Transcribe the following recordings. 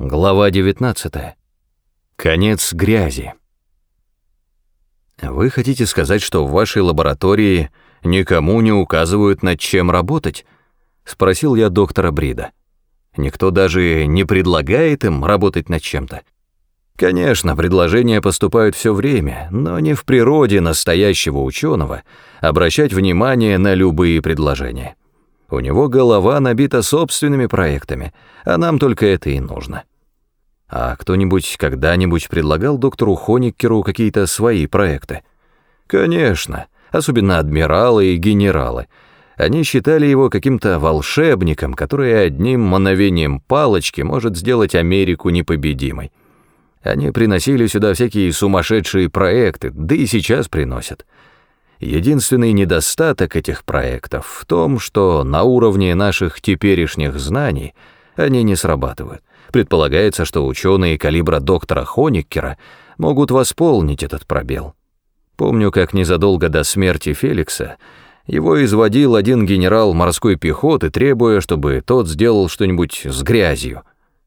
Глава 19. Конец грязи. Вы хотите сказать, что в вашей лаборатории никому не указывают, над чем работать? Спросил я доктора Брида. Никто даже не предлагает им работать над чем-то? Конечно, предложения поступают все время, но не в природе настоящего ученого обращать внимание на любые предложения. У него голова набита собственными проектами, а нам только это и нужно. А кто-нибудь когда-нибудь предлагал доктору Хониккеру какие-то свои проекты? Конечно, особенно адмиралы и генералы. Они считали его каким-то волшебником, который одним мановением палочки может сделать Америку непобедимой. Они приносили сюда всякие сумасшедшие проекты, да и сейчас приносят. Единственный недостаток этих проектов в том, что на уровне наших теперешних знаний они не срабатывают. Предполагается, что ученые калибра доктора Хониккера могут восполнить этот пробел. Помню, как незадолго до смерти Феликса его изводил один генерал морской пехоты, требуя, чтобы тот сделал что-нибудь с грязью.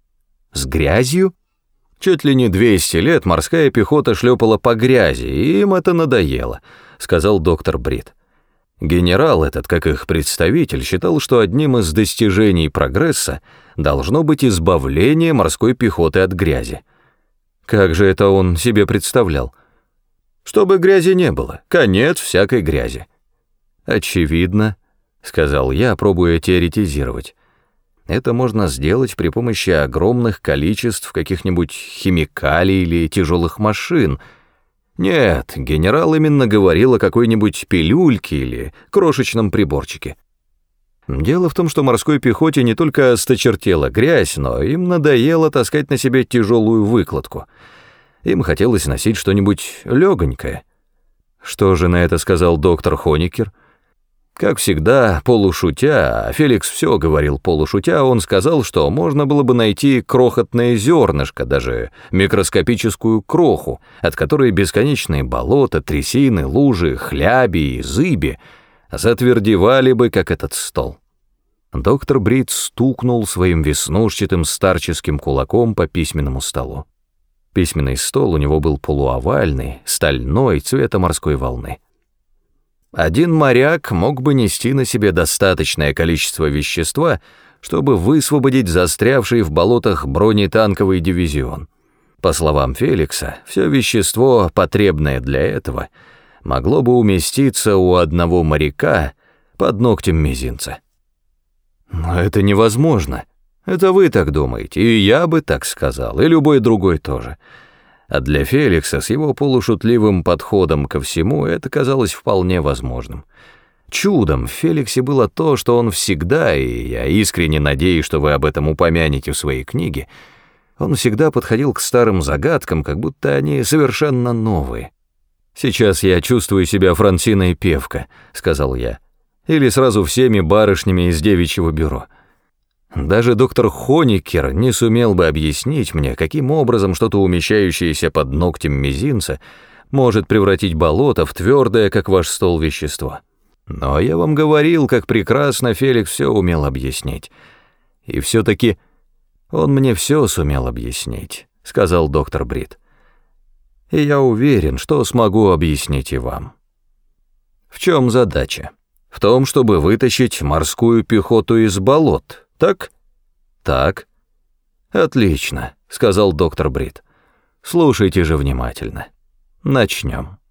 С грязью? Чуть ли не 200 лет морская пехота шлепала по грязи, и им это надоело, сказал доктор Брид. Генерал этот, как их представитель, считал, что одним из достижений прогресса должно быть избавление морской пехоты от грязи. Как же это он себе представлял? Чтобы грязи не было, конец всякой грязи. Очевидно, сказал я, пробуя теоретизировать. Это можно сделать при помощи огромных количеств каких-нибудь химикалий или тяжелых машин. Нет, генерал именно говорил о какой-нибудь пилюльке или крошечном приборчике. Дело в том, что морской пехоте не только осточертела грязь, но им надоело таскать на себе тяжелую выкладку. Им хотелось носить что-нибудь легонькое. Что же на это сказал доктор Хониккер? Как всегда, полушутя, а Феликс все говорил полушутя, он сказал, что можно было бы найти крохотное зернышко, даже микроскопическую кроху, от которой бесконечные болота, трясины, лужи, хляби и зыби затвердевали бы, как этот стол. Доктор Брид стукнул своим веснушчатым старческим кулаком по письменному столу. Письменный стол у него был полуовальный, стальной, цвета морской волны. Один моряк мог бы нести на себе достаточное количество вещества, чтобы высвободить застрявший в болотах бронетанковый дивизион. По словам Феликса, все вещество, потребное для этого, могло бы уместиться у одного моряка под ногтем мизинца. Но это невозможно. Это вы так думаете, и я бы так сказал, и любой другой тоже. А для Феликса с его полушутливым подходом ко всему это казалось вполне возможным. Чудом в Феликсе было то, что он всегда, и я искренне надеюсь, что вы об этом упомянете в своей книге, он всегда подходил к старым загадкам, как будто они совершенно новые. «Сейчас я чувствую себя Франсиной Певко», — сказал я, «или сразу всеми барышнями из девичьего бюро». Даже доктор Хониккер не сумел бы объяснить мне, каким образом что-то умещающееся под ногтем мизинца может превратить болото в твердое, как ваш стол, вещество. Но я вам говорил, как прекрасно Феликс все умел объяснить. И все-таки он мне все сумел объяснить, сказал доктор Брид. И я уверен, что смогу объяснить и вам. В чем задача? В том, чтобы вытащить морскую пехоту из болот. Так? Так. Отлично, сказал доктор Брид. Слушайте же внимательно. Начнем.